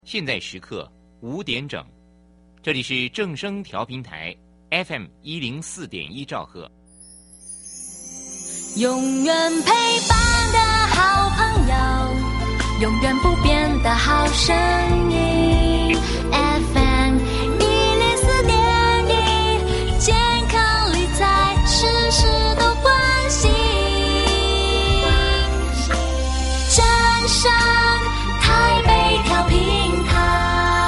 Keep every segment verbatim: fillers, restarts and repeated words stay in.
现在时刻五点整，这里是正声调频台 F M 一零四点一兆赫， 永远陪伴的好朋友，永远不变的好声音 F M 一零四点一，健康理财事事都关心，正声台北调频台。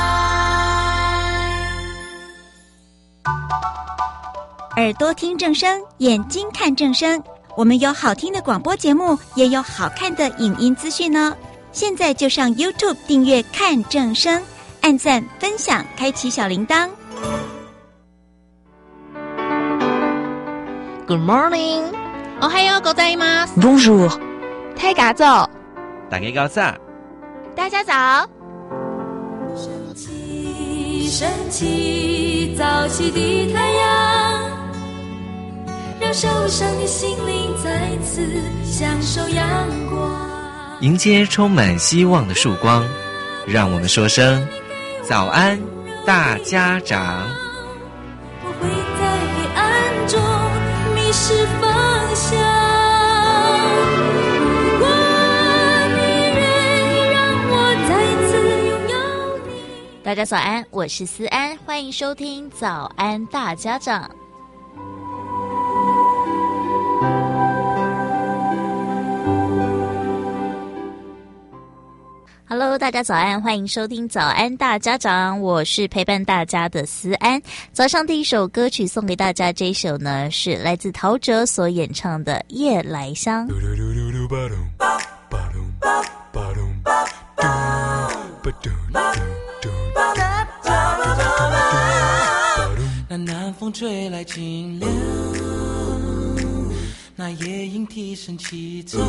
耳朵听正声，眼睛看正声，我们有好听的广播节目，也有好看的影音资讯呢。现在就上 YouTube 订阅看正声，按赞分享，开启小铃铛。 Good morning， おはようございます。 Bonjour， 大家早， 大家早上， 大家早。 升起，升起，早起的太阳，让受伤的心灵再次享受阳光。 迎接充满希望的曙光，让我们说声早安，大家长。 我会在黑暗中迷失方向，如果你愿意让我再次拥有你。 大家早安，我是思安，欢迎收听早安大家长。Hello， 大家早安，欢迎收听早安大家长，我是陪伴大家的思安。早上第一首歌曲送给大家，这一首呢是来自陶喆所演唱的《夜来香》。 那南风吹来清凉，那夜莺啼声起奏，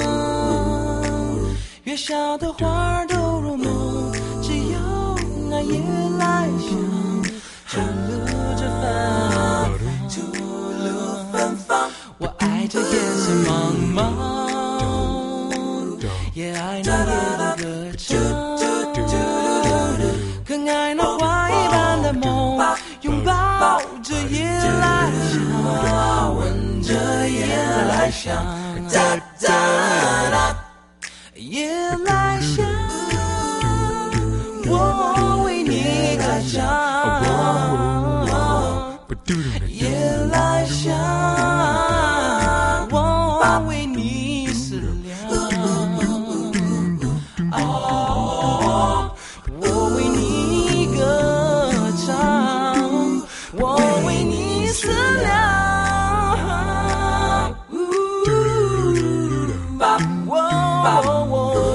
月下的花儿都入梦，只有那夜来香吐露着芬芳，吐露芬芳。我爱这夜色茫茫，也爱那夜的歌唱，更爱那花一般的梦，拥抱着夜来香，闻着夜来香，哒哒哒。夜来香，我为你歌唱。夜来香，我为你思量。哦，我为你歌唱，我为你思量。爸，我。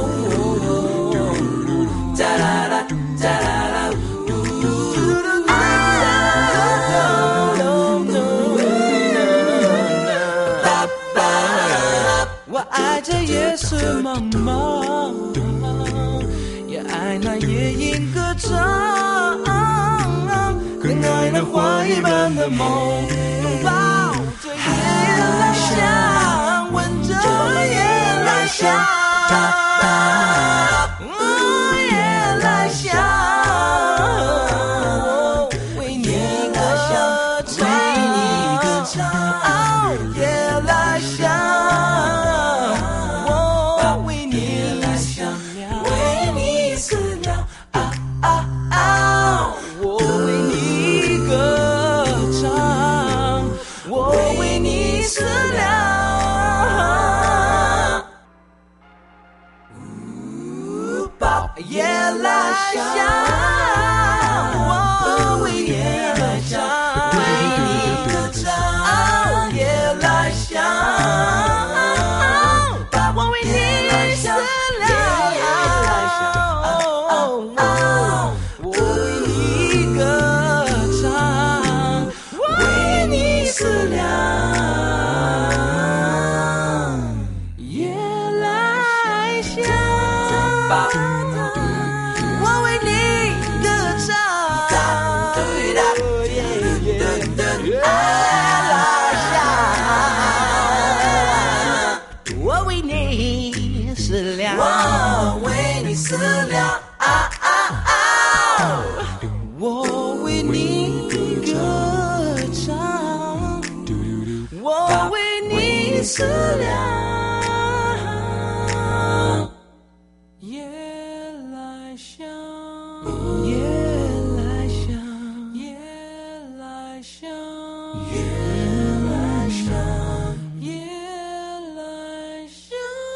爱这夜色茫茫，也爱那夜莺歌唱，更爱那花一般的梦，拥抱着夜来香，闻着夜来香，夜来香，为你歌唱，为你歌唱，夜来香。夜来香，我为你歌唱，为你歌唱，夜来香，我为你思量，夜来香，我为你歌唱，为你思量，夜来香。我为你思量，我为你思量啊啊啊！ 我为你歌唱，我为你思量，夜来香，夜来香，夜来香，夜来香，夜来香。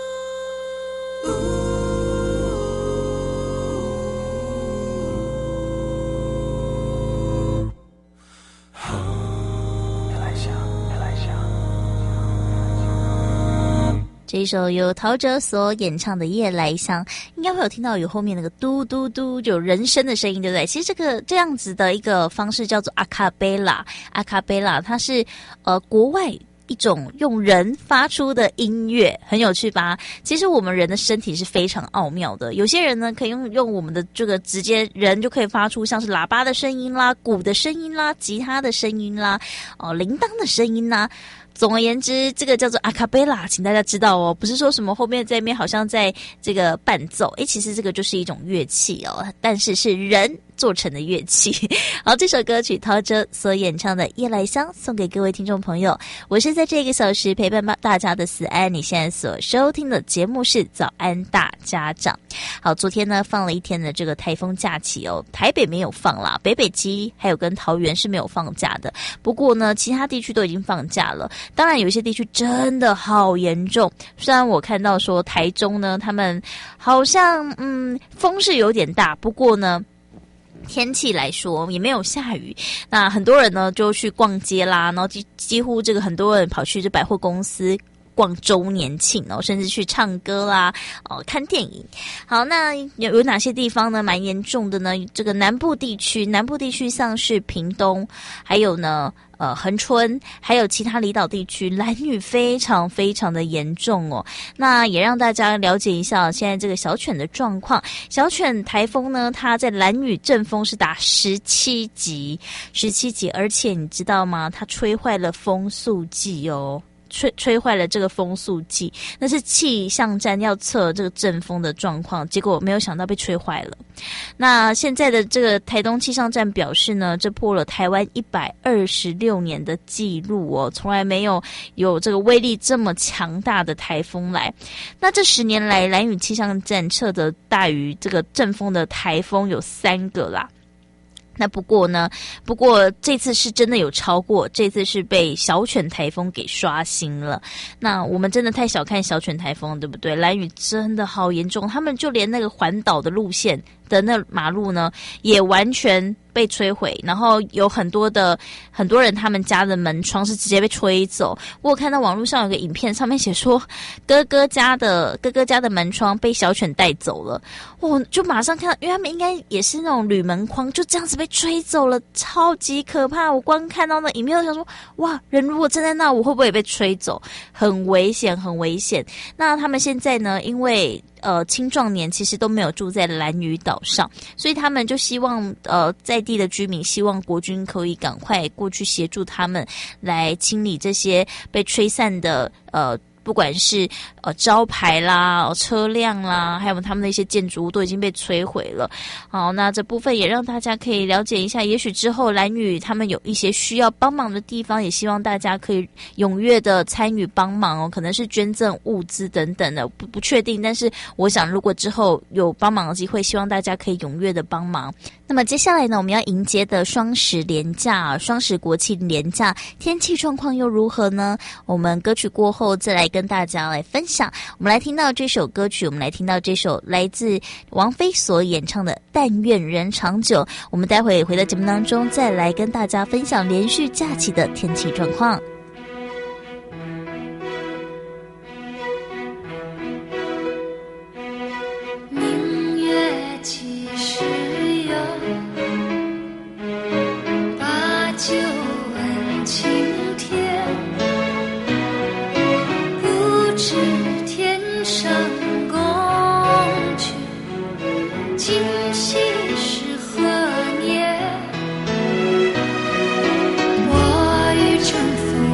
这一首由陶喆所演唱的《夜来香》，应该会有听到有后面那个嘟嘟嘟，就有人声的声音，对不对？其实这个这样子的一个方式叫做阿卡贝拉，阿卡贝拉它是呃国外一种用人发出的音乐，很有趣吧？其实我们人的身体是非常奥妙的，有些人呢可以用用我们的这个直接人就可以发出像是喇叭的声音啦、鼓的声音啦、吉他的声音啦、哦铃铛的声音啦。总而言之，这个叫做阿卡贝拉，请大家知道哦，不是说什么后面这边好像在这个伴奏，诶，其实这个就是一种乐器哦，但是是人做成的乐器。好，这首歌曲陶喆所演唱的《夜来香》送给各位听众朋友，我是在这个小时陪伴大家的思安，你现在所收听的节目是早安大家长。好，昨天呢放了一天的这个台风假期哦，台北没有放啦，北北基还有跟桃园是没有放假的，不过呢其他地区都已经放假了。当然有一些地区真的好严重，虽然我看到说台中呢他们好像嗯风是有点大，不过呢天气来说也没有下雨，那很多人呢就去逛街啦，然后几几乎这个很多人跑去这百货公司逛周年庆哦，甚至去唱歌啦，哦，看电影。好，那有有哪些地方呢蛮严重的呢？这个南部地区，南部地区像是屏东，还有呢呃恒春，还有其他离岛地区，兰屿非常非常的严重哦。那也让大家了解一下现在这个小犬的状况。小犬台风呢，它在兰屿阵风是达十七级，十七级，而且你知道吗？它吹坏了风速计哦。吹吹坏了这个风速计，那是气象站要测这个阵风的状况，结果没有想到被吹坏了。那现在的这个台东气象站表示呢，这破了台湾一百二十六年的记录哦，从来没有有这个威力这么强大的台风来。那这十年来，兰屿气象站测得大于这个阵风的台风有三个啦。那不过呢，不过这次是真的有超过，这次是被小犬台风给刷新了。那我们真的太小看小犬台风，对不对？兰屿真的好严重，他们就连那个环岛的路线的那马路呢，也完全被摧毁，然后有很多的很多人他们家的门窗是直接被吹走。我有看到网络上有个影片，上面写说哥哥家的哥哥家的门窗被小犬带走了，我就马上看到，因为他们应该也是那种铝门框，就这样子被吹走了，超级可怕。我光看到那影片，我想说，哇，人如果站在那，我会不会也被吹走？很危险，很危险。那他们现在呢，因为呃，青壮年其实都没有住在兰屿岛上，所以他们就希望呃在地的居民希望国军可以赶快过去协助他们来清理这些被吹散的呃。不管是呃招牌啦、车辆啦，还有他们的一些建筑物都已经被摧毁了。好，那这部分也让大家可以了解一下，也许之后兰屿他们有一些需要帮忙的地方，也希望大家可以踊跃的参与帮忙哦，可能是捐赠物资等等的，不不确定。但是我想，如果之后有帮忙的机会，希望大家可以踊跃的帮忙。那么接下来呢，我们要迎接的双十连假，双十国庆连假，天气状况又如何呢？我们歌曲过后再来跟大家来分享。我们来听到这首歌曲，我们来听到这首来自王菲所演唱的《但愿人长久》。我们待会回到节目当中，再来跟大家分享连续假期的天气状况。 明月几时有？把酒问青天。不知天上宫阙，今夕是何年？我欲乘风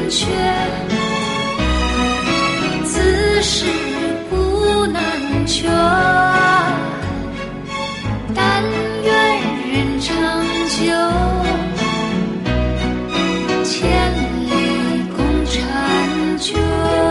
缺，自是古难全。但愿人长久，千里共婵娟。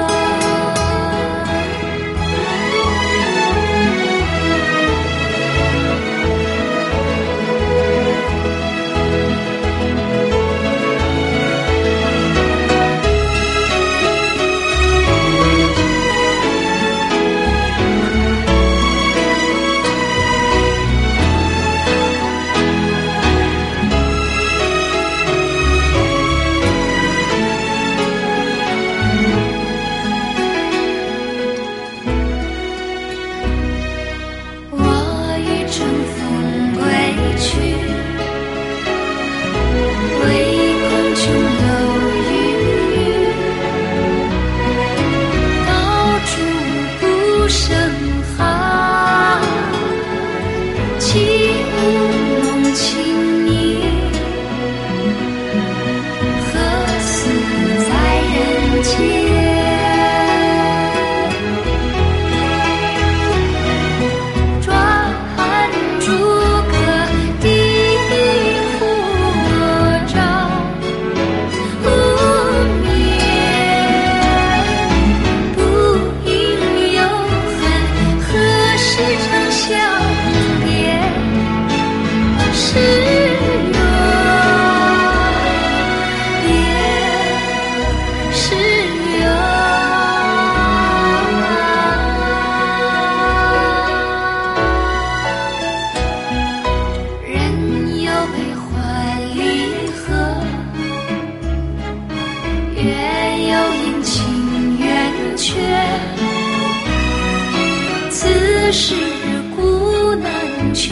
是古难全，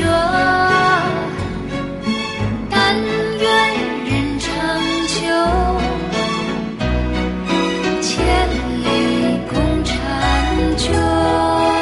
但愿人长久，千里共婵娟。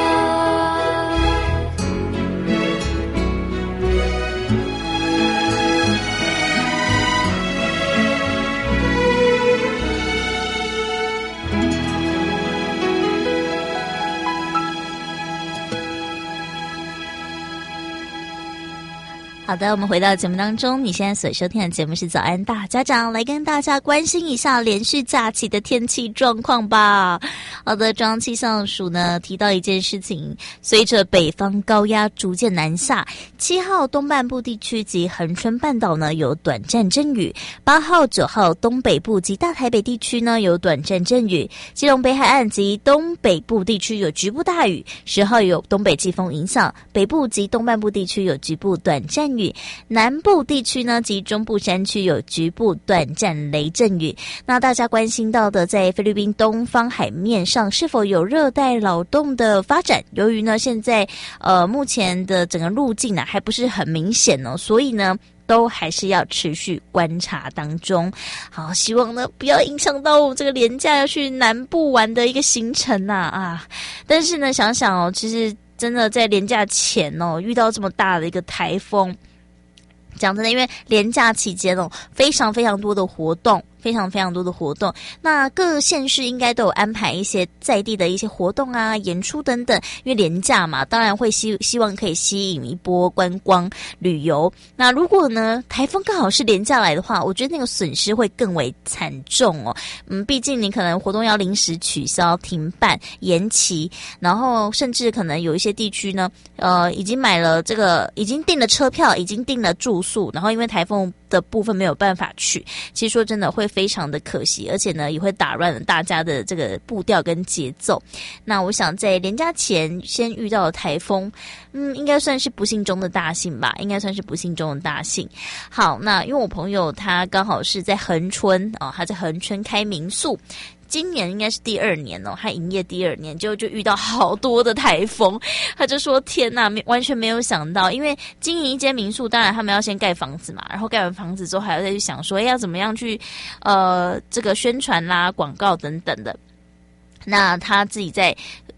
好的，我们回到节目当中，你现在所收听的节目是早安大家长，来跟大家关心一下连续假期的天气状况吧。好的，中央气象署呢提到一件事情，随着北方高压逐渐南下，七号东半部地区及恒春半岛呢有短暂阵雨，八号九号东北部及大台北地区呢有短暂阵雨，基隆北海岸及东北部地区有局部大雨，十号有东北季风影响，北部及东半部地区有局部短暂雨，南部地区呢及中部山区有局部短暂雷阵雨。那大家关心到的，在菲律宾东方海面上是否有热带扰动的发展？由于呢现在呃目前的整个路径呢还不是很明显哦，所以呢都还是要持续观察当中。好，希望呢不要影响到我们这个连假要去南部玩的一个行程啊啊！但是呢想想哦，其实真的在连假前哦遇到这么大的一个台风，讲真的，因为连假期间哦非常非常多的活动。非常非常多的活动，那各县市应该都有安排一些在地的一些活动啊、演出等等。因为连假嘛，当然会希希望可以吸引一波观光旅游。那如果呢台风刚好是连假来的话，我觉得那个损失会更为惨重哦。嗯，毕竟你可能活动要临时取消、停办、延期，然后甚至可能有一些地区呢，呃，已经买了这个，已经订了车票，已经订了住宿，然后因为台风的部分没有办法去，其实说真的会非常的可惜，而且呢也会打乱了大家的这个步调跟节奏。那我想在连假前先遇到了台风，嗯，应该算是不幸中的大幸吧，应该算是不幸中的大幸。好，那因为我朋友他刚好是在恒春哦，他在恒春开民宿。今年应该是第二年哦，他营业第二年就就遇到好多的台风，他就说天哪，完全没有想到，因为经营一间民宿，当然他们要先盖房子嘛，然后盖完房子之后还要再去想说，哎，要怎么样去呃这个宣传啦、广告等等的。那他自己在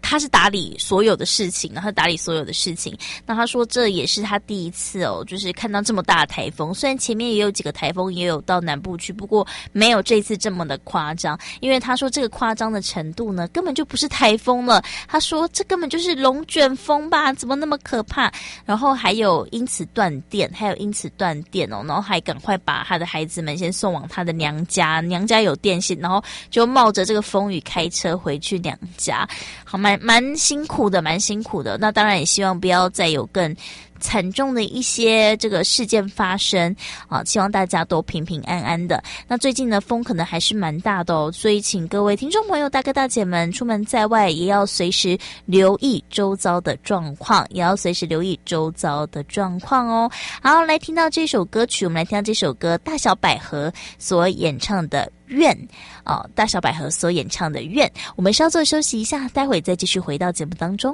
他是打理所有的事情，然后打理所有的事情。那他说这也是他第一次哦，就是看到这么大的台风。虽然前面也有几个台风也有到南部去，不过没有这次这么的夸张。因为他说这个夸张的程度呢，根本就不是台风了。他说这根本就是龙卷风吧，怎么那么可怕？然后还有因此断电，还有因此断电哦，然后还赶快把他的孩子们先送往他的娘家，娘家有电线，然后就冒着这个风雨开车回去娘家。好，蛮蛮辛苦的，蛮辛苦的。那当然也希望不要再有更惨重的一些这个事件发生啊，希望大家都平平安安的。那最近呢，风可能还是蛮大的哦，所以请各位听众朋友、大哥大姐们出门在外，也要随时留意周遭的状况，也要随时留意周遭的状况哦。好，来听到这首歌曲，我们来听到这首歌，大小百合所演唱的《愿》哦，大小百合所演唱的《愿》。我们稍作休息一下，待会再继续回到节目当中。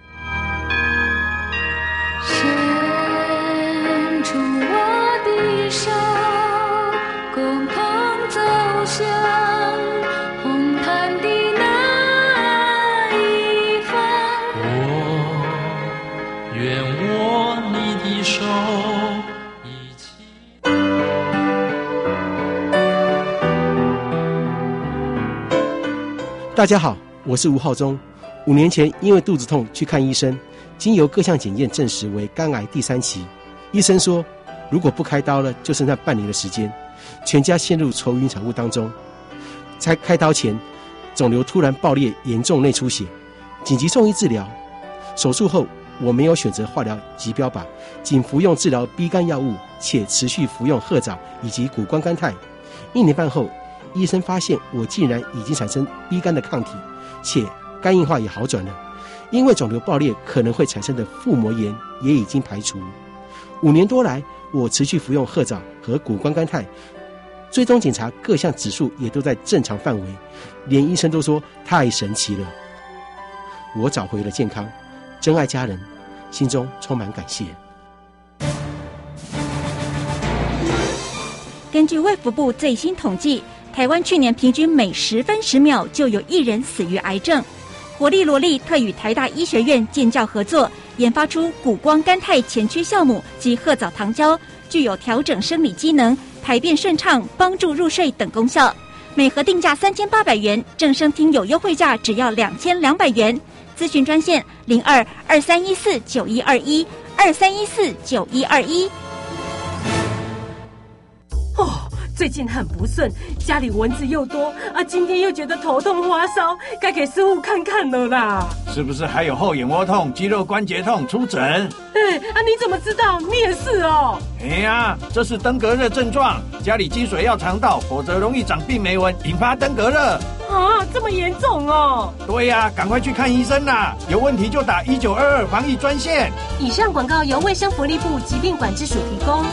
伸出我的手，共同走向红毯的那一方。 我愿握你的手，一起。 大家好，我是吴浩中。五年前因为肚子痛去看医生，经由各项检验证实为肝癌第三期。医生说如果不开刀了，就剩下半年的时间，全家陷入愁云惨雾当中。在开刀前，肿瘤突然爆裂，严重内出血，紧急送医治疗。手术后，我没有选择化疗及标靶，仅服用治疗 B 肝药物，且持续服用褐藻以及谷胱甘肽。一年半后，医生发现我竟然已经产生 B 肝的抗体，且肝硬化也好转了。因为肿瘤爆裂可能会产生的腹膜炎也已经排除。五年多来，我持续服用褐藻和谷胱甘肽，追踪检查各项指数也都在正常范围，连医生都说太神奇了。我找回了健康，珍爱家人，心中充满感谢。 根据卫福部最新统计，台湾去年平均每十分十秒就有一人死于癌症。活力罗力特与台大医学院建教合作，研发出谷胱甘肽前驱酵母及褐藻糖胶，具有调整生理机能、排便顺畅、帮助入睡等功效。每盒定价三千八百元，正声听有优惠价只要两千两百元。咨询专线零二二三一四九一二一二三一四九一二一。 哦，最近很不顺，家里蚊子又多啊，今天又觉得头痛发烧，该给师傅看看了啦。 是不是还有后眼窝痛、肌肉关节痛？出诊。 哎啊，你怎么知道？你也是哦。 哎呀，这是登革热症状，家里积水要常倒，否则容易长病媒蚊，引发登革热。 啊，这么严重哦。 对呀、啊，赶快去看医生啦！有问题就打一九二二防疫专线。 以上广告由卫生福利部疾病管制署提供。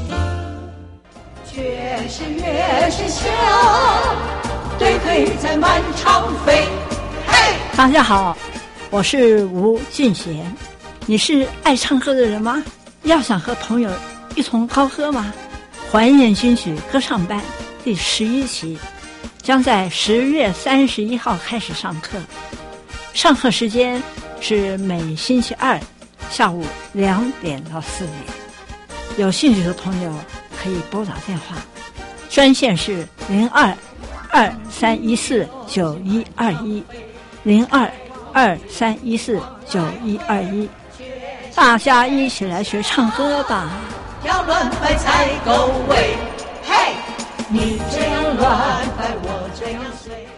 越是越是笑，对腿在满场飞。嘿， 大家好，我是吴俊贤。你是爱唱歌的人吗？要想和朋友一同高歌吗？怀念新曲歌唱班第十一期将在十月三十一号开始上课，上课时间是每星期二下午两点到四点。有兴趣的朋友可以拨打电话，专线是零二二三一四九一二一零二二三一四九一二一。大家一起来学唱歌吧！ 要乱摆才够味，嘿，你这样乱摆，我这样随。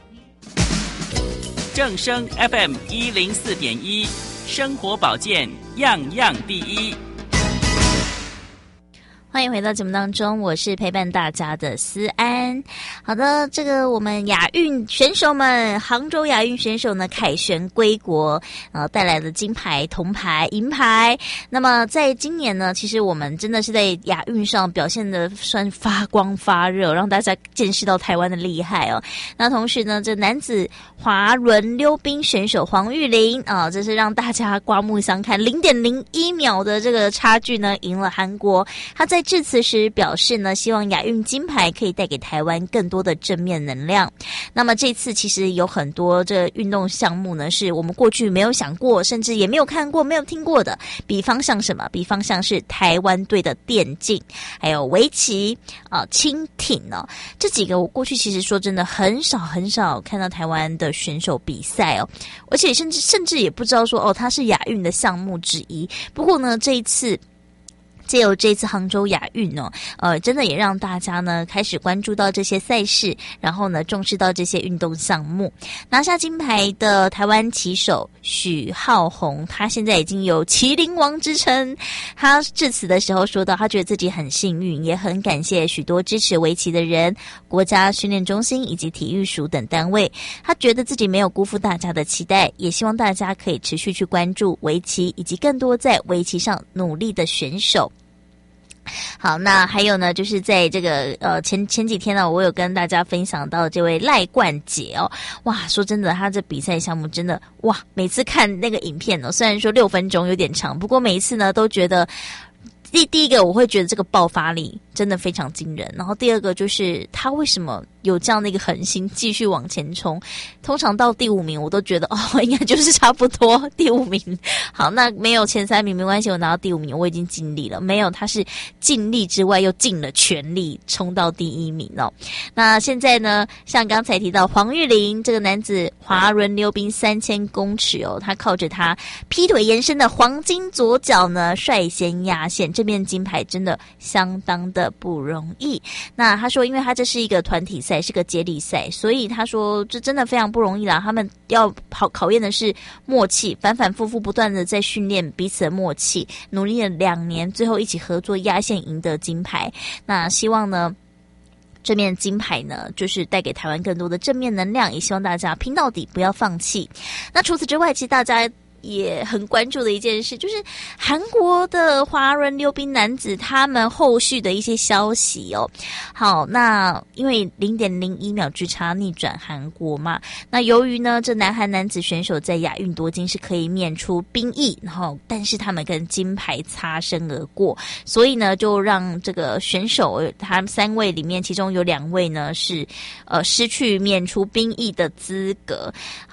正声 F M 一零四点一，生活保健样样第一。 欢迎回到节目当中，我是陪伴大家的思安。好的，这个我们亚运选手们，杭州亚运选手呢凯旋归国，呃，带来了金牌、铜牌、银牌。那么在今年呢，其实我们真的是在亚运上表现的算发光发热，让大家见识到台湾的厉害哦。那同时呢，这男子滑轮溜冰选手黄玉玲啊、呃，这是让大家刮目相看，零点零一秒的这个差距呢，赢了韩国。他在致辞时表示呢，希望亚运金牌可以带给台湾更多的正面能量。那么这次其实有很多这运动项目呢，是我们过去没有想过，甚至也没有看过、没有听过的。比方像什么？比方像是台湾队的电竞，还有围棋啊、呃、轻艇哦，这几个我过去其实说真的很少很少看到台湾的选手比赛哦，而且甚至甚至也不知道说哦，它是亚运的项目之一。不过呢，这一次借由这次杭州亚运哦，呃，真的也让大家呢开始关注到这些赛事，然后呢重视到这些运动项目。拿下金牌的台湾棋手许浩宏，他现在已经有麒麟王之称。他致辞的时候说到，他觉得自己很幸运，也很感谢许多支持围棋的人、国家训练中心以及体育署等单位。他觉得自己没有辜负大家的期待，也希望大家可以持续去关注围棋以及更多在围棋上努力的选手。好，那还有呢，就是在这个呃前前几天呢，我有跟大家分享到这位赖冠杰哦，哇，说真的，他这比赛项目真的哇，每次看那个影片哦，虽然说六分钟有点长，不过每一次呢都觉得。第第一个我会觉得这个爆发力真的非常惊人，然后第二个就是他为什么有这样的一个恒心继续往前冲。通常到第五名我都觉得哦，应该就是差不多第五名。好，那没有前三名没关系，我拿到第五名我已经尽力了。没有，他是尽力之外又尽了全力冲到第一名哦。那现在呢，像刚才提到黄玉玲这个男子滑轮溜冰三千公尺哦，他靠着他劈腿延伸的黄金左脚呢，率先压线。这面金牌真的相当的不容易。那他说，因为他这是一个团体赛，是个接力赛，所以他说这真的非常不容易啦。他们要考考验的是默契，反反复复不断的在训练彼此的默契，努力了两年，最后一起合作压线赢得金牌。那希望呢，这面金牌呢，就是带给台湾更多的正面能量，也希望大家拼到底，不要放弃。那除此之外，其实大家也很关注的一件事，就是韩国的滑轮溜冰男子他们后续的一些消息哦。好，那因为 零点零一 秒之差逆转韩国嘛，那由于呢这南韩男子选手在亚运夺金是可以免除兵役，然后但是他们跟金牌擦身而过，所以呢就让这个选手他们三位里面其中有两位呢是呃失去免除兵役的资格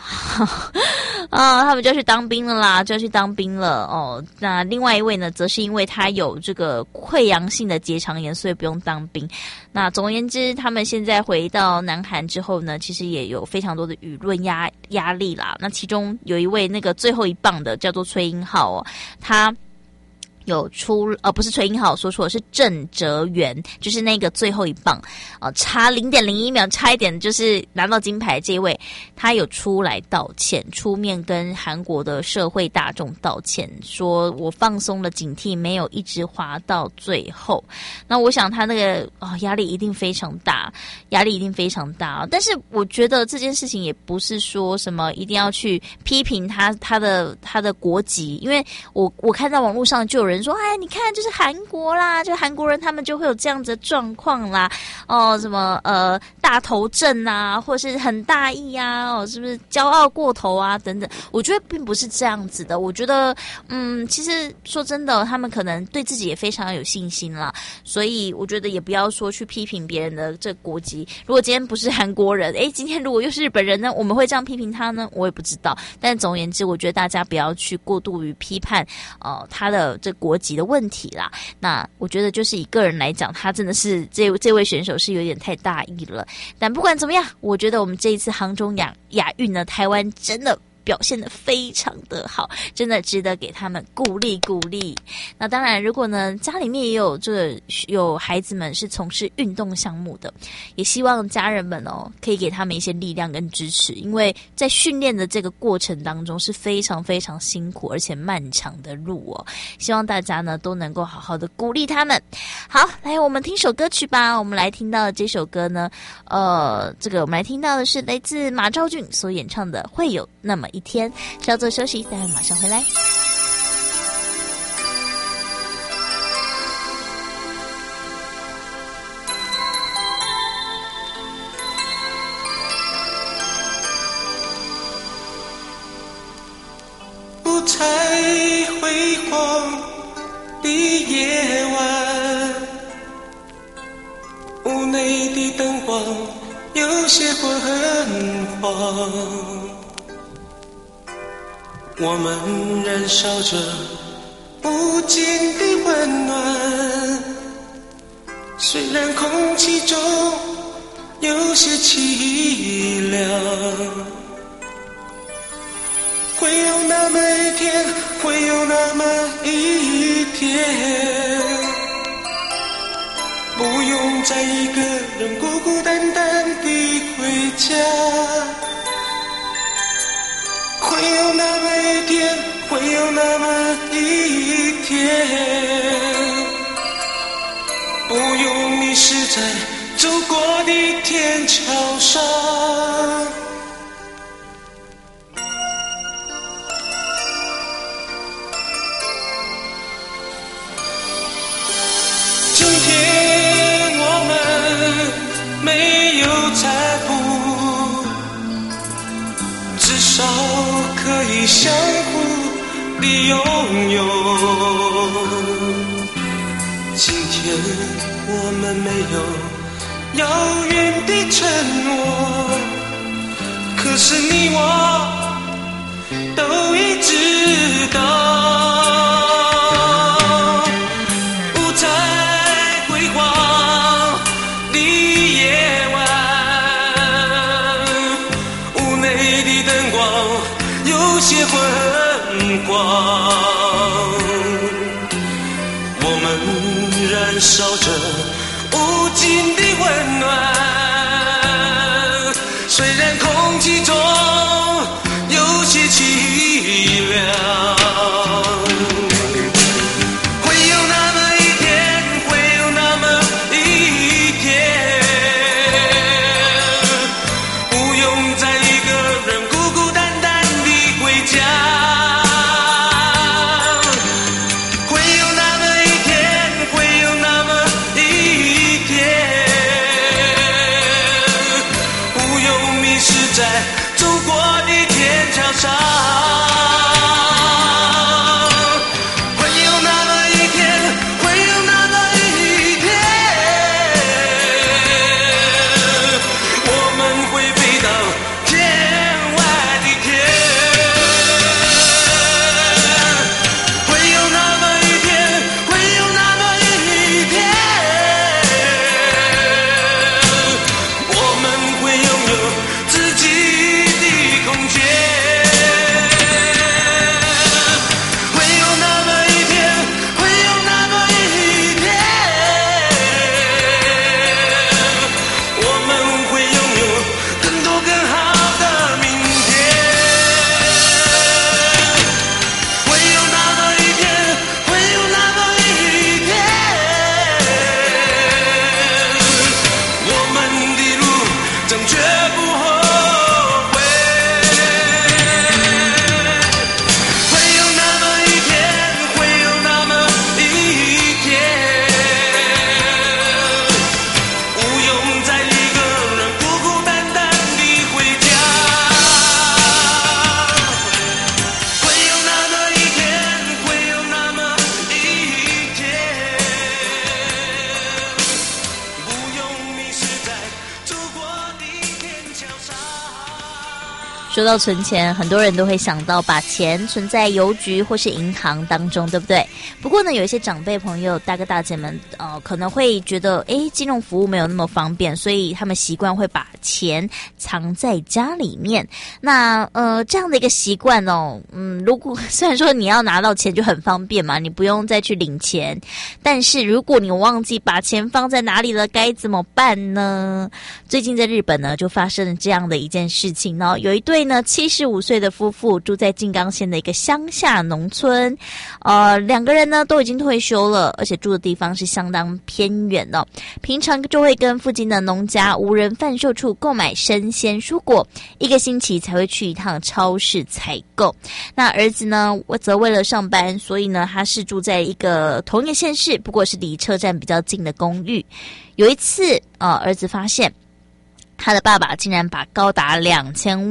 啊，他们就去当兵了啦，就去当兵了哦。那另外一位呢，则是因为他有这个溃疡性的结肠炎，所以不用当兵。那总而言之，他们现在回到南韩之后呢，其实也有非常多的舆论压压力啦。那其中有一位那个最后一棒的叫做崔英浩哦，他有出呃不是崔英浩，说错了，是郑哲元，就是那个最后一棒啊、呃，差 零点零一 秒，差一点就是拿到金牌这一位，他有出来道歉，出面跟韩国的社会大众道歉，说我放松了警惕，没有一直滑到最后。那我想他那个哦压力一定非常大，压力一定非常大。但是我觉得这件事情也不是说什么一定要去批评他他的他的国籍，因为我我看到网络上就有人人说，哎，你看，就是韩国啦，就韩国人他们就会有这样子的状况啦，哦，什么呃大头症啊，或是很大意啊，哦，是不是骄傲过头啊，等等。我觉得并不是这样子的，我觉得，嗯，其实说真的，他们可能对自己也非常有信心啦，所以我觉得也不要说去批评别人的这国籍。如果今天不是韩国人，哎，今天如果又是日本人呢，我们会这样批评他呢？我也不知道。但总而言之，我觉得大家不要去过度于批判，呃，他的这国籍的问题啦。那我觉得就是以个人来讲，他真的是这这位选手是有点太大意了。但不管怎么样，我觉得我们这一次杭州亚亚运呢，台湾真的表现得非常的好，真的值得给他们鼓励鼓励。那当然，如果呢家里面也有这个有孩子们是从事运动项目的，也希望家人们哦可以给他们一些力量跟支持，因为在训练的这个过程当中是非常非常辛苦而且漫长的路哦。希望大家呢都能够好好的鼓励他们。好，来我们听首歌曲吧。我们来听到的这首歌呢，呃，这个我们来听到的是来自马昭俊所演唱的《会有那么一天》。稍作休息，待会马上回来。 五彩辉煌的夜晚， 些昏黄。我们燃烧着无尽的温暖，虽然空气中有些凄凉，会有那么一天，会有那么一天，不用再一个人孤孤单单地回家。会有那么一天，会有那么一天，不用迷失在走过的天桥上。今天我们没有财富，至少可以相互的拥有。今天我们没有遥远的承诺，可是你我都已知道。些昏黄，我们燃烧着无尽的温暖，虽然空气中有些凄凉。 说到存钱，很多人都会想到把钱存在邮局或是银行当中，对不对？不过呢，有一些长辈朋友、大哥大姐们，呃，可能会觉得，诶，金融服务没有那么方便，所以他们习惯会把钱藏在家里面。那呃，这样的一个习惯哦，嗯，如果虽然说你要拿到钱就很方便嘛，你不用再去领钱，但是如果你忘记把钱放在哪里了，该怎么办呢？最近在日本呢，就发生了这样的一件事情呢，有一对呢七十五岁的夫妇住在静冈县的一个乡下农村，呃，两个人呢都已经退休了，而且住的地方是相当偏远的，平常就会跟附近的农家无人贩售处购买生鲜蔬果，一个星期才会去一趟超市采购。那儿子呢，我则为了上班，所以呢他是住在一个同一个县市，不过是离车站比较近的公寓。有一次，呃，儿子发现他的爸爸竟然把高达两千万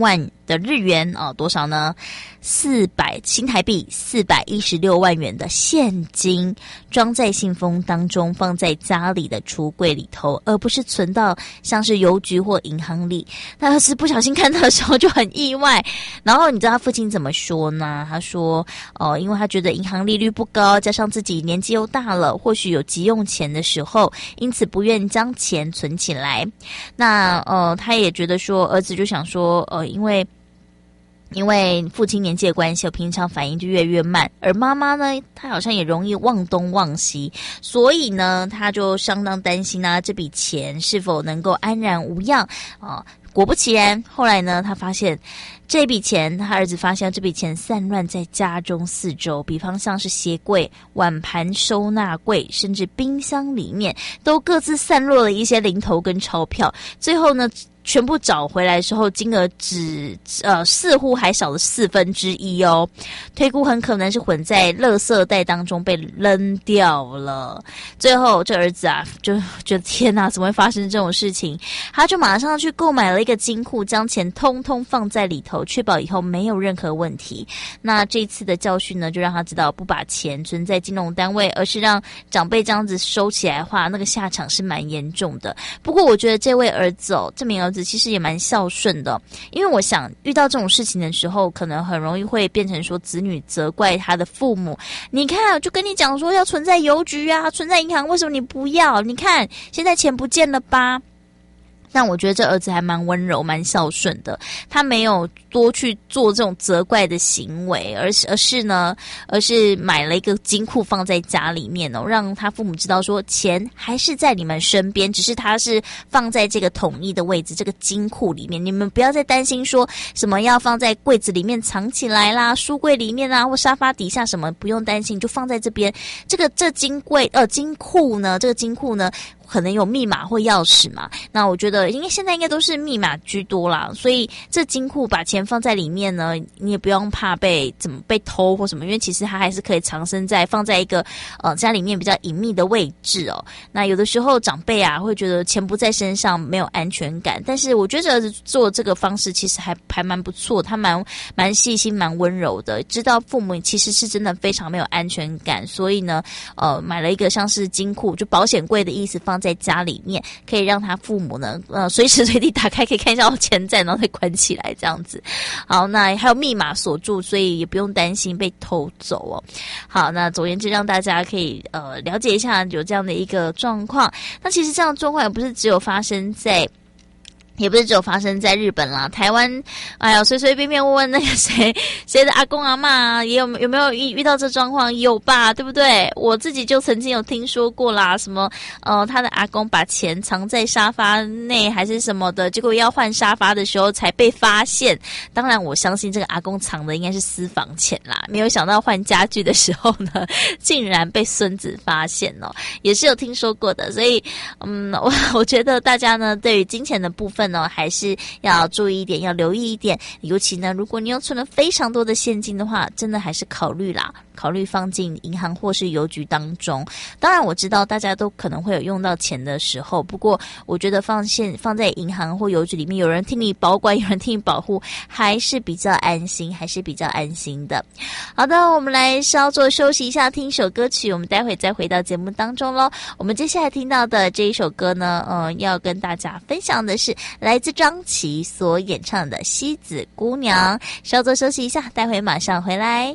的日元哦，多少呢？四百新台币四百一十六万元的现金装在信封当中，放在家里的橱柜里头，而不是存到像是邮局或银行里。他要是不小心看到的时候就很意外。然后你知道他父亲怎么说呢？他说哦，因为他觉得银行利率不高，加上自己年纪又大了，或许有急用钱的时候，因此不愿将钱存起来。那呃，他也觉得说，儿子就想说，呃，因为。因为父亲年纪的关系，我平常反应就越来越慢，而妈妈呢，她好像也容易忘东忘西，所以呢，她就相当担心啊，这笔钱是否能够安然无恙啊？果不其然，后来呢，他发现这笔钱，他儿子发现这笔钱散乱在家中四周，比方像是鞋柜、碗盘收纳柜，甚至冰箱里面，都各自散落了一些零头跟钞票。最后呢，全部找回来的时候，金额只呃似乎还少了四分之一哦，推估很可能是混在垃圾袋当中被扔掉了。最后这儿子啊，就觉得天哪，怎么会发生这种事情？他就马上去购买了一个金库，将钱通通放在里头，确保以后没有任何问题。那这次的教训呢，就让他知道不把钱存在金融单位，而是让长辈这样子收起来的话，那个下场是蛮严重的。不过我觉得这位儿子哦，这名儿子其实也蛮孝顺的，因为我想遇到这种事情的时候，可能很容易会变成说子女责怪他的父母。你看，我就跟你讲说要存在邮局啊，存在银行，为什么你不要？你看现在钱不见了吧？但我觉得这儿子还蛮温柔蛮孝顺的，他没有多去做这种责怪的行为，而是而是呢而是买了一个金库放在家里面哦，让他父母知道说钱还是在你们身边，只是他是放在这个统一的位置，这个金库里面，你们不要再担心说什么要放在柜子里面藏起来啦，书柜里面啊，或沙发底下什么，不用担心，就放在这边。这个这金柜呃金库呢，这个金库呢可能有密码或钥匙嘛，那我觉得因为现在应该都是密码居多啦，所以这金库把钱放在里面呢，你也不用怕被怎么被偷或什么，因为其实它还是可以藏身在放在一个呃家里面比较隐秘的位置哦。那有的时候长辈啊会觉得钱不在身上没有安全感，但是我觉得做这个方式其实还还蛮不错，他蛮蛮细心蛮温柔的，知道父母其实是真的非常没有安全感，所以呢呃买了一个像是金库，就保险柜的意思，放在家里面，可以让他父母呢呃随时随地打开，可以看一下哦钱在，然后再关起来这样子。好，那还有密码锁住，所以也不用担心被偷走哦。好，那总而言之让大家可以呃了解一下有这样的一个状况。那其实这样的状况也不是只有发生在也不是只有发生在日本啦，台湾，哎呀，随随便便问问那个谁谁的阿公阿嬷，也有有没有遇遇到这状况？有吧，对不对？我自己就曾经有听说过啦，什么呃，他的阿公把钱藏在沙发内还是什么的，结果要换沙发的时候才被发现。当然，我相信这个阿公藏的应该是私房钱啦，没有想到换家具的时候呢，竟然被孙子发现哦，也是有听说过的。所以，嗯，我我觉得大家呢，对于金钱的部分呢，还是要注意一点，要留意一点。尤其呢，如果你有存了非常多的现金的话，真的还是考虑啦，考虑放进银行或是邮局当中。当然，我知道大家都可能会有用到钱的时候，不过我觉得放现放在银行或邮局里面，有人替你保管，有人替你保护，还是比较安心，还是比较安心的。好的，我们来稍作休息一下，听一首歌曲，我们待会再回到节目当中咯。我们接下来听到的这一首歌呢，呃，要跟大家分享的是来自张琪所演唱的《西子姑娘》。稍作休息一下，待会马上回来。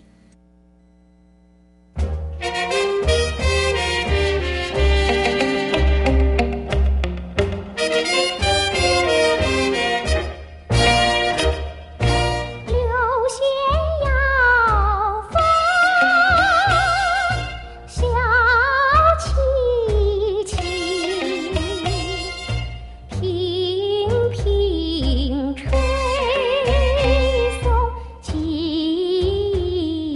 平吹送几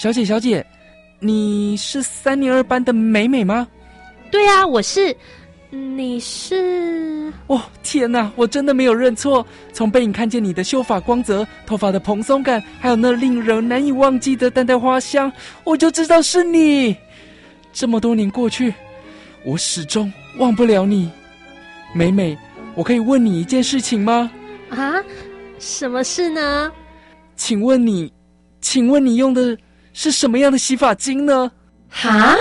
小姐小姐，你是三年二班的美美吗？ 对啊，我是。你是？ 哦，天哪，我真的没有认错。从背影看见你的秀发光泽、头发的蓬松感，还有那令人难以忘记的淡淡花香，我就知道是你。这么多年过去，我始终忘不了你。美美，我可以问你一件事情吗？ 啊？什么事呢？ 请问你，请问你用的是什么样的洗发精呢？ 哈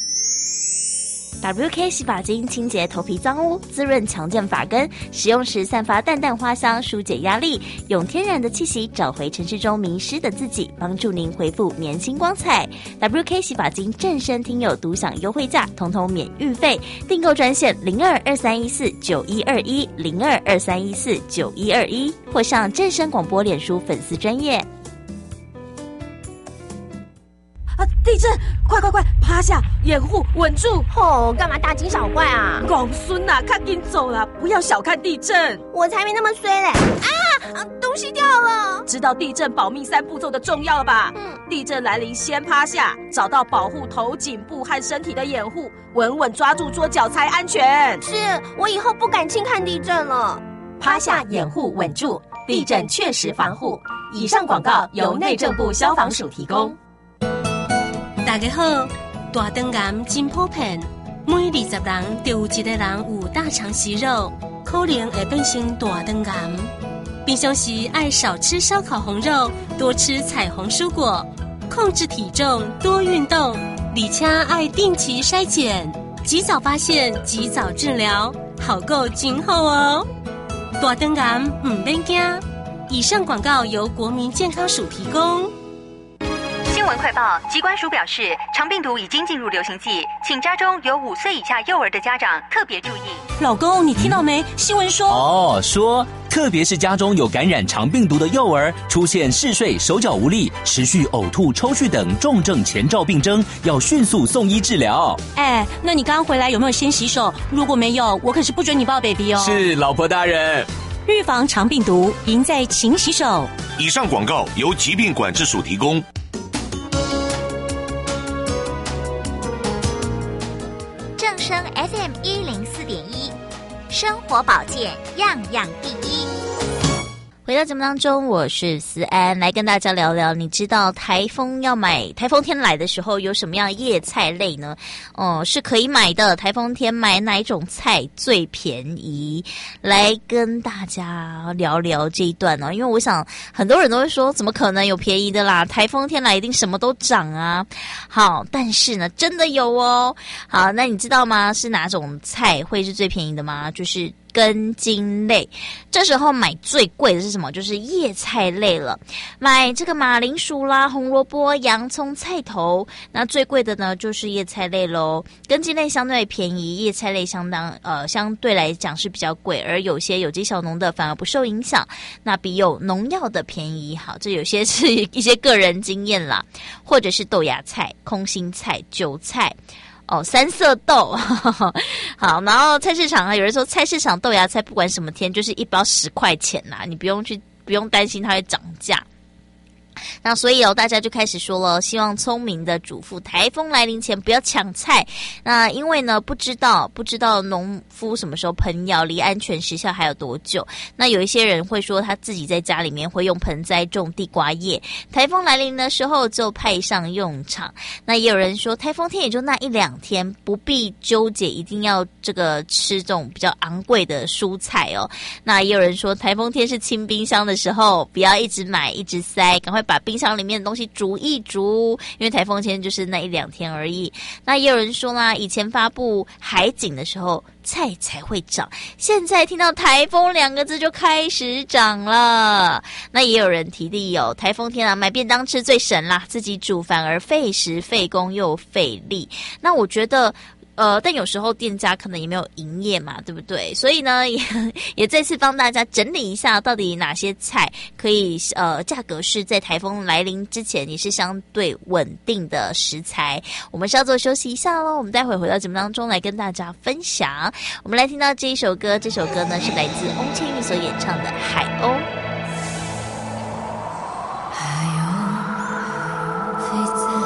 ？W K 洗发精清洁头皮脏污，滋润强健发根，使用时散发淡淡花香，疏解压力，用天然的气息找回城市中迷失的自己，帮助您恢复年轻光彩。W K 洗发精正身听友独享优惠价，统统免运费，订购专线零二二三一四九一二一零二二三一四九一二一，或上正声广播脸书粉丝专页。 啊！地震！快快快，趴下，掩护，稳住！ 哦，干嘛大惊小怪啊？ 公孙呐，赶紧走啦！不要小看地震， 我才没那么衰嘞！啊，东西掉了！ 知道地震保命三步骤的重要了吧？嗯，地震来临先趴下，找到保护头、颈部和身体的掩护，稳稳抓住桌角才安全。 是，我以后不敢轻看地震了。 趴下，掩护，稳住，地震确实防护。以上广告由内政部消防署提供。 大家好，大肠癌真普遍，每二十人就有一个人有大肠息肉，可能会变成大肠癌。平常时爱少吃烧烤红肉，多吃彩虹蔬果，控制体重，多运动，而且爱定期筛检，及早发现，及早治疗，好过今后哦。大肠癌唔免惊。以上广告由国民健康署提供。 新闻快报，疾管署表示，肠病毒已经进入流行季，请家中有五岁以下幼儿的家长特别注意。 老公，你听到没？新闻说哦，说特别是家中有感染肠病毒的幼儿，出现嗜睡、手脚无力、持续呕吐、抽搐等重症前兆病征，要迅速送医治疗。 哎，那你刚刚回来有没有先洗手？如果没有，我可是不准你抱 baby 哦。 是，老婆大人。 预防肠病毒，赢在勤洗手。 以上广告由疾病管制署提供。 正声 F M 一零四点一，生活保健样样第一。回到节目当中，我是思安，来跟大家聊聊，你知道台风要买台风天来的时候有什么样的叶菜类呢？哦、呃，是可以买的。台风天买哪一种菜最便宜？来跟大家聊聊这一段哦，因为我想很多人都会说，怎么可能有便宜的啦？台风天来一定什么都涨啊。好，但是呢，真的有哦。好，那你知道吗？是哪种菜会是最便宜的吗？就是根茎类。这时候买最贵的是什么？就是叶菜类了。买这个马铃薯啦、红萝卜、洋葱、菜头，那最贵的呢就是叶菜类咯。根茎类相对便宜，叶菜类相当呃相对来讲是比较贵，而有些有机小农的反而不受影响，那比有农药的便宜。好，这有些是一些个人经验啦，或者是豆芽菜、空心菜、韭菜。哦，三色豆，好，然后菜市场啊，有人说菜市场豆芽菜不管什么天就是一包十块钱啦，你不用去不用担心它会涨价。那所以哦，大家就开始说了，希望聪明的主妇台风来临前不要抢菜。那因为呢，不知道不知道农夫什么时候喷药，离安全时效还有多久。那有一些人会说，他自己在家里面会用盆栽种地瓜叶，台风来临的时候就派上用场。那也有人说，台风天也就那一两天，不必纠结一定要这个吃这种比较昂贵的蔬菜哦。那也有人说，台风天是清冰箱的时候，不要一直买一直塞，赶快把冰箱里面的东西煮一煮，因为台风天就是那一两天而已。那也有人说啦，以前发布海警的时候菜才会涨，现在听到台风两个字就开始涨了。那也有人提议哦，台风天啊买便当吃最省啦，自己煮反而费时费工又费力。那我觉得呃，但有时候店家可能也没有营业嘛，对不对？所以呢，也也再次帮大家整理一下，到底哪些菜可以呃，价格是在台风来临之前也是相对稳定的食材。我们稍作休息一下咯，我们待会回到节目当中来跟大家分享。我们来听到这一首歌，这首歌呢是来自翁倩玉所演唱的《海鸥》。 海鸥飞在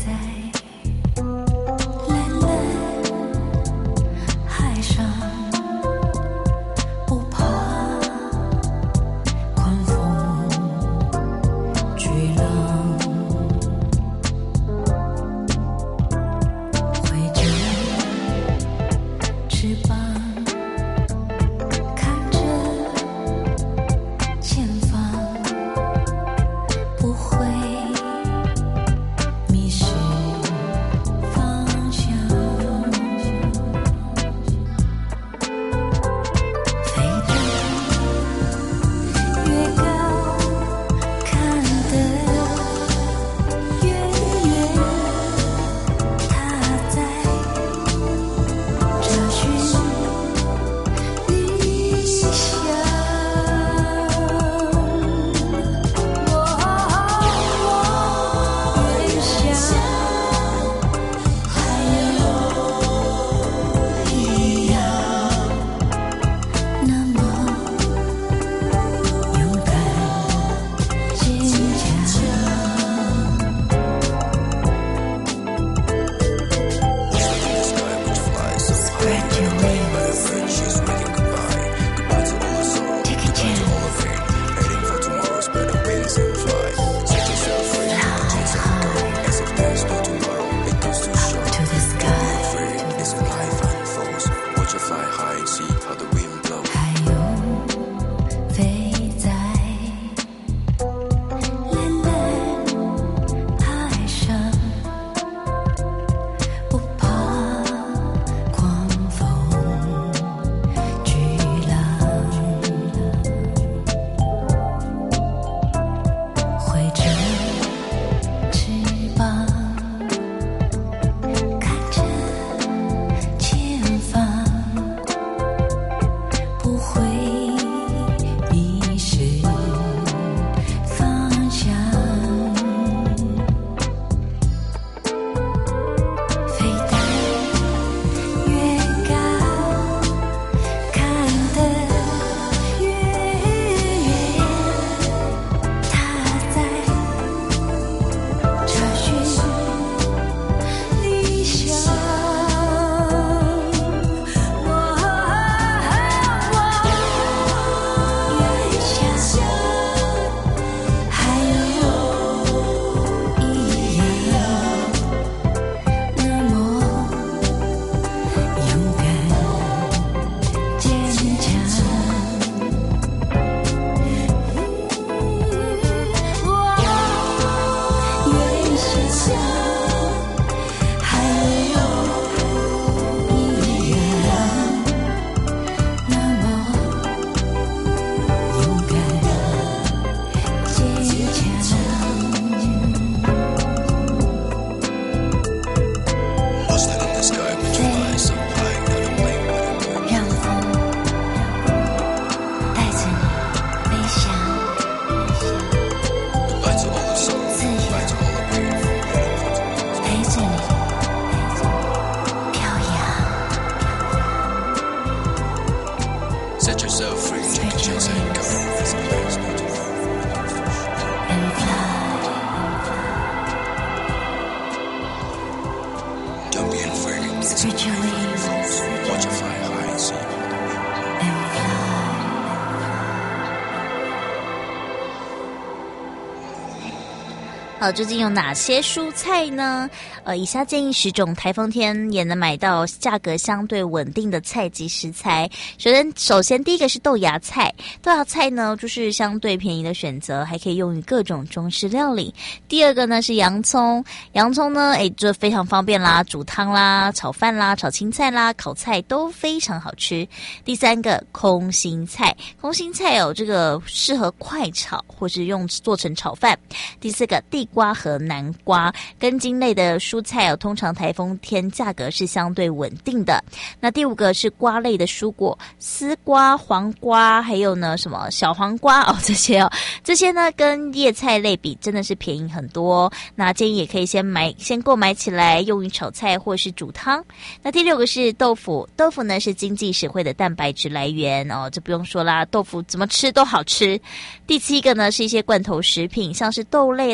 好，最近有哪些蔬菜呢？呃，以下建议十种台风天也能买到价格相对稳定的菜及食材。首先，首先第一个是豆芽菜，豆芽菜呢就是相对便宜的选择，还可以用于各种中式料理。第二个呢是洋葱，洋葱呢，哎，这非常方便啦，煮汤啦、炒饭啦、炒青菜啦、烤菜都非常好吃。第三个空心菜，空心菜哦，这个适合快炒或是用做成炒饭。第四个地瓜和南瓜，根茎类的蔬菜哦，通常台风天价格是相对稳定的。那第五个是瓜类的蔬果，丝瓜、黄瓜，还有呢什么小黄瓜哦，这些哦，这些呢跟叶菜类比真的是便宜很多哦。那建议也可以先买，先购买起来用于炒菜或是煮汤。那第六个是豆腐，豆腐呢是经济实惠的蛋白质来源哦，这不用说啦，豆腐怎么吃都好吃。第七个呢是一些罐头食品，像是豆类啦、玉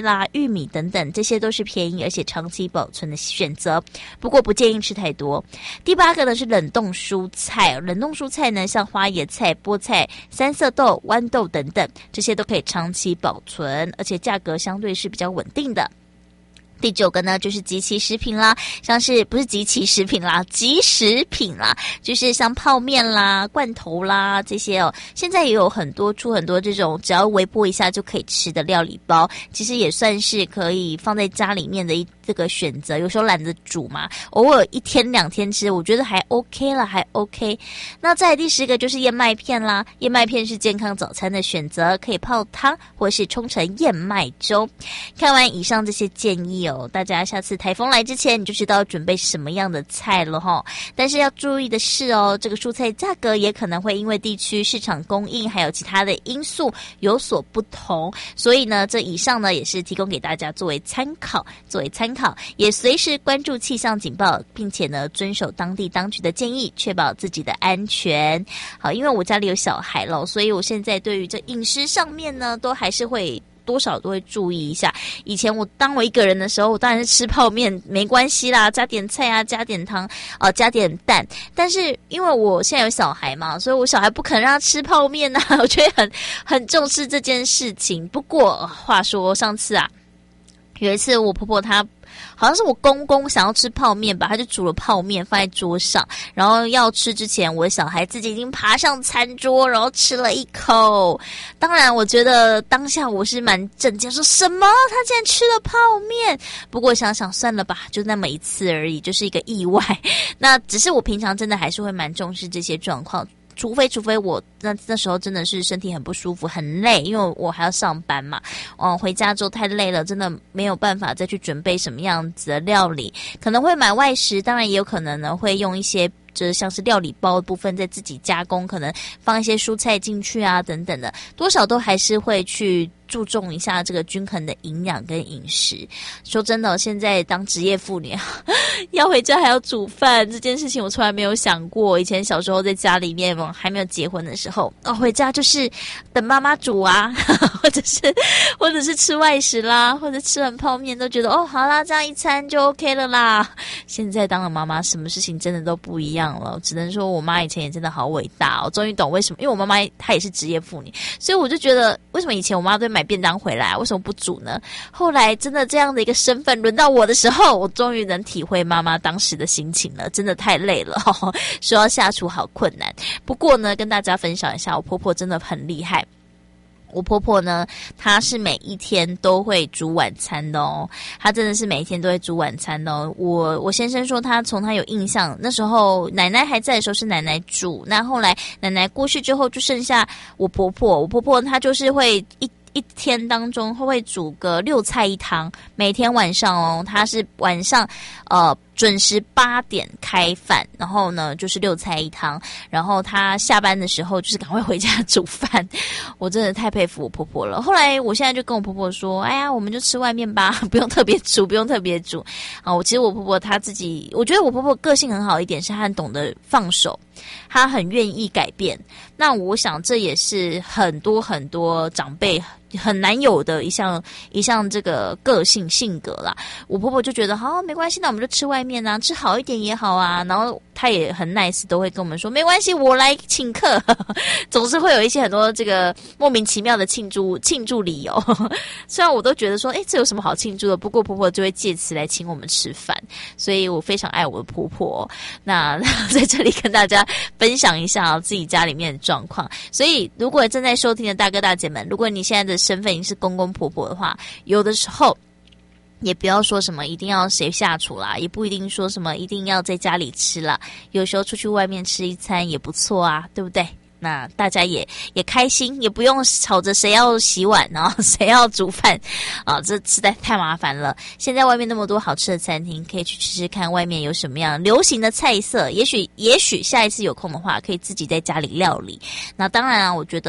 米等等，这些都是便宜而且长期保存的选择，不过不建议吃太多。第八个呢是冷冻蔬菜，冷冻蔬菜呢像花椰菜、菠菜、三色豆、豌豆等等，这些都可以长期保存，而且价格相对是比较稳定的。第九个呢就是即期食品啦，像是不是即期食品啦，即食品啦，就是像泡面啦、罐头啦这些哦。现在也有很多出很多这种只要微波一下就可以吃的料理包，其实也算是可以放在家里面的一这个选择。有时候懒得煮嘛，偶尔一天两天吃，我觉得还 OK 啦，还 OK。那再来第十个就是燕麦片啦，燕麦片是健康早餐的选择，可以泡汤或是冲成燕麦粥。看完以上这些建议哦，大家下次台风来之前你就知道准备什么样的菜了齁。但是要注意的是哦，这个蔬菜价格也可能会因为地区、市场供应还有其他的因素有所不同，所以呢，这以上呢也是提供给大家作为参考，作为参考，也随时关注气象警报，并且呢遵守当地当局的建议，确保自己的安全。好，因为我家里有小孩了，所以我现在对于这饮食上面呢，都还是会多少都会注意一下。以前我当我一个人的时候，我当然是吃泡面没关系啦，加点菜啊，加点汤，呃，加点蛋。但是因为我现在有小孩嘛，所以我小孩不肯让他吃泡面啊，我觉得很很重视这件事情。不过话说上次啊，有一次我婆婆她好像是我公公想要吃泡面吧，他就煮了泡面放在桌上，然后要吃之前，我的小孩自己已经爬上餐桌，然后吃了一口。当然我觉得当下我是蛮震惊，说什么他竟然吃了泡面。不过想想算了吧，就那么一次而已，就是一个意外。那只是我平常真的还是会蛮重视这些状况，除非除非我那那时候真的是身体很不舒服很累，因为我还要上班嘛，嗯，回家之后太累了，真的没有办法再去准备什么样子的料理，可能会买外食，当然也有可能呢会用一些就是像是料理包的部分再自己加工，可能放一些蔬菜进去啊等等的，多少都还是会去注重一下这个均衡的营养跟饮食。说真的，现在当职业妇女要回家还要煮饭这件事情我从来没有想过。以前小时候在家里面还没有结婚的时候，哦，回家就是等妈妈煮啊，或者是或者是吃外食啦，或者吃完泡面都觉得哦好啦，这样一餐就 OK 了啦。现在当了妈妈，什么事情真的都不一样了。只能说我妈以前也真的好伟大，我终于懂为什么，因为我妈妈她也是职业妇女，所以我就觉得为什么以前我妈都买便当回来，为什么不煮呢？后来真的这样的一个身份轮到我的时候，我终于能体会妈妈当时的心情了，真的太累了，呵呵，说要下厨好困难。不过呢，跟大家分享一下，我婆婆真的很厉害。我婆婆呢，她是每一天都会煮晚餐的哦，她真的是每一天都会煮晚餐的哦。我我先生说，他从他有印象，那时候奶奶还在的时候是奶奶煮，那后来奶奶过世之后，就剩下我婆婆。我婆婆她就是会一。一天当中会煮个六菜一汤，每天晚上哦，他是晚上呃准时八点开饭，然后呢就是六菜一汤，然后他下班的时候就是赶快回家煮饭。我真的太佩服我婆婆了。后来我现在就跟我婆婆说，哎呀，我们就吃外面吧，不用特别煮，不用特别煮啊。我其实我婆婆她自己，我觉得我婆婆个性很好一点，是她很懂得放手，她很愿意改变。那我想这也是很多很多长辈很难有的一项一项这个个性性格啦。我婆婆就觉得好、哦、没关系，那我们就吃外面啊，吃好一点也好啊。然后她也很 nice， 都会跟我们说没关系，我来请客。总是会有一些很多这个莫名其妙的庆祝庆祝理由。虽然我都觉得说，哎，这有什么好庆祝的？不过婆婆就会借此来请我们吃饭，所以我非常爱我的婆婆。那在这里跟大家分享一下自己家里面的状况。所以如果正在收听的大哥大姐们，如果你现在的身份已经是公公婆婆的话，有的时候也不要说什么一定要谁下厨啦，也不一定说什么一定要在家里吃啦，有时候出去外面吃一餐也不错啊，对不对？那大家也也开心，也不用吵着谁要洗碗，然后谁要煮饭啊，这实在太麻烦了。现在外面那么多好吃的餐厅，可以去吃吃看外面有什么样流行的菜色，也许也许下一次有空的话可以自己在家里料理。那当然啊，我觉得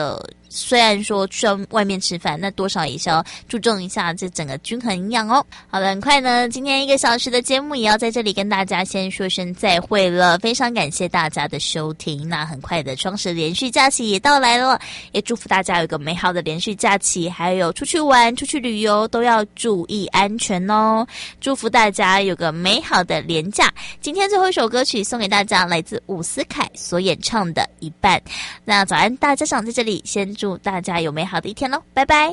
虽然说去到外面吃饭，那多少也是要注重一下这整个均衡营养哦。好了，很快呢，今天一个小时的节目也要在这里跟大家先说声再会了，非常感谢大家的收听。那很快的双十连续假期也到来了，也祝福大家有一个美好的连续假期，还有出去玩、出去旅游都要注意安全哦。祝福大家有个美好的连假。今天最后一首歌曲送给大家，来自伍思凯所演唱的《一半》。那早安大家长在这里先祝大家有美好的一天咯，拜拜。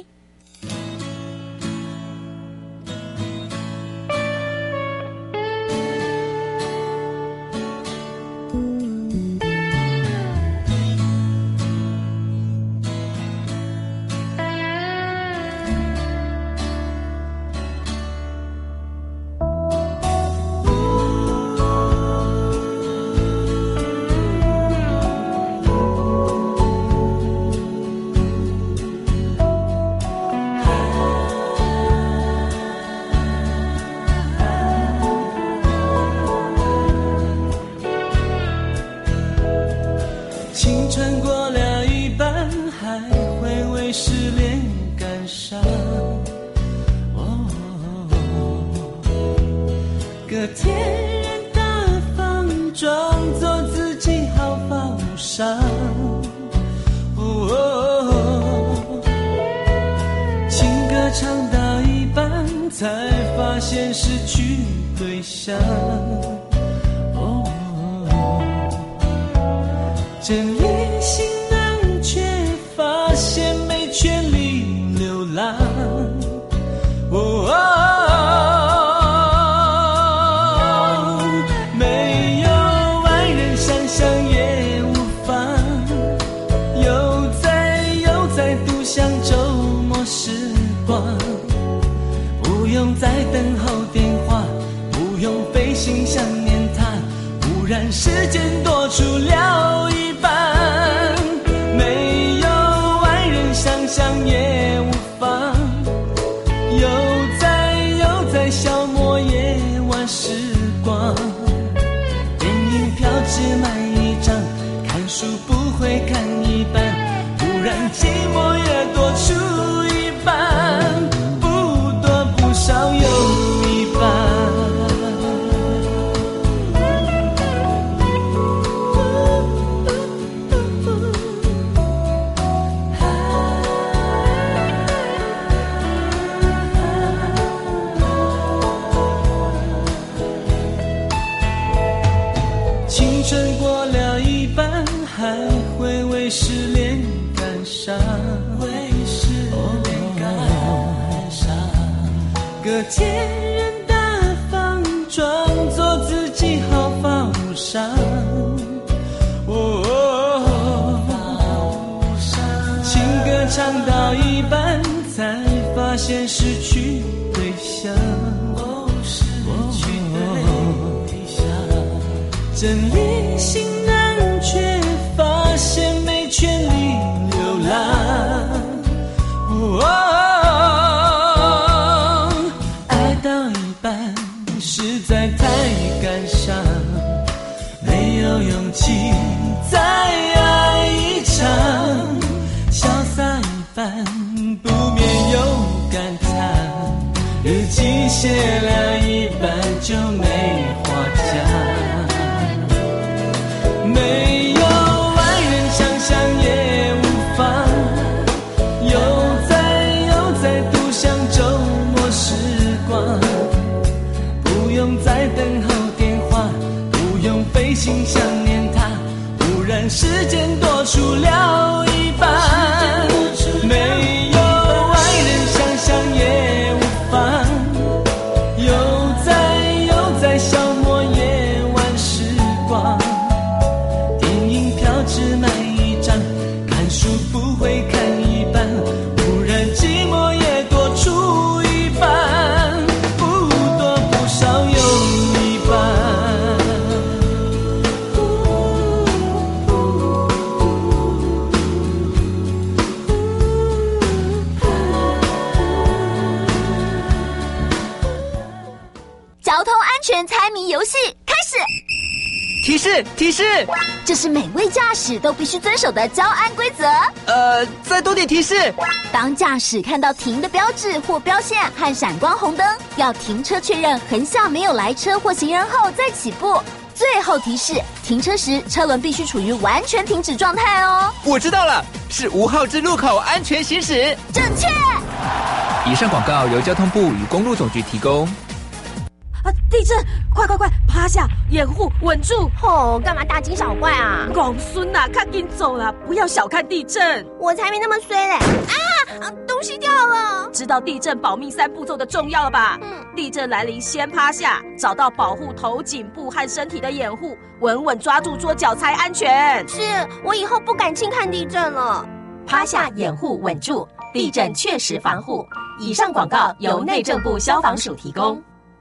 交通安全猜谜游戏开始。 提示提示， 这是每位驾驶都必须遵守的交安规则。 呃，再多点提示。 当驾驶看到停的标志或标线和闪光红灯，要停车确认横向没有来车或行人后再起步。最后提示，停车时车轮必须处于完全停止状态哦。 我知道了，是五号之路口安全行驶。 正确。 以上广告由交通部与公路总局提供。 啊！地震！快快快，趴下，掩护，稳住！ 哦，干嘛大惊小怪啊？ 公孙呐，赶紧走啦！不要小看地震， 我才没那么衰嘞！啊，东西掉了！ 知道地震保命三步骤的重要了吧？嗯，地震来临先趴下，找到保护头、颈部和身体的掩护，稳稳抓住桌脚才安全。 是，我以后不敢轻看地震了。 趴下，掩护，稳住，地震确实防护。以上广告由内政部消防署提供。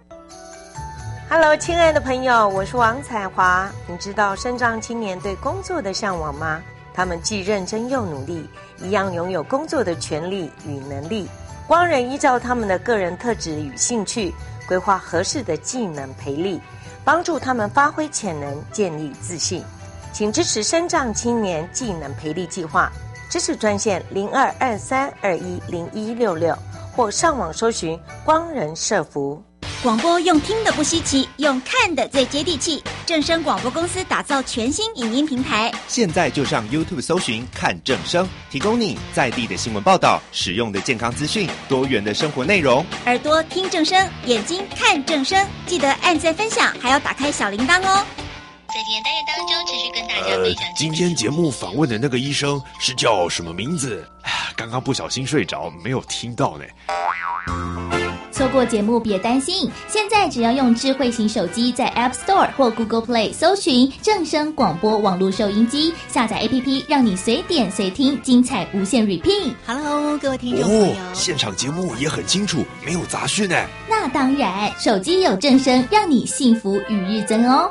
Hello， 亲爱的朋友，我是王彩华。你知道身障青年对工作的向往吗？他们既认真又努力，一样拥有工作的权利与能力。光人依照他们的个人特质与兴趣，规划合适的技能培力，帮助他们发挥潜能，建立自信。请支持身障青年技能培力计划，支持专线零二二三二一零一六六，或上网搜寻光人社福。 广播用听的不稀奇，用看的最接地气。正声广播公司打造全新影音平台， 现在就上 YouTube 搜寻看正声，提供你在地的新闻报道、实用的健康资讯、多元的生活内容。 耳朵听正声，眼睛看正声，记得按赞分享，还要打开小铃铛哦。 在今天单元当中，持续跟大家分享。 呃，今天节目访问的那个医生是叫什么名字？刚刚不小心睡着，没有听到呢。 错过节目别担心，现在只要用智慧型手机在 App Store 或 Google Play 搜寻正声广播网络收音机，下载 A P P， 让你随点随听，精彩无限 repeat。Hello， 各位听众朋友， 哦，现场节目也很清楚，没有杂讯呢。 那当然，手机有正声，让你幸福与日增哦。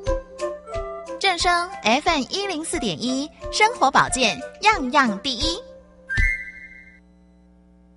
正声 F M 一零四点一，生活保健样样第一。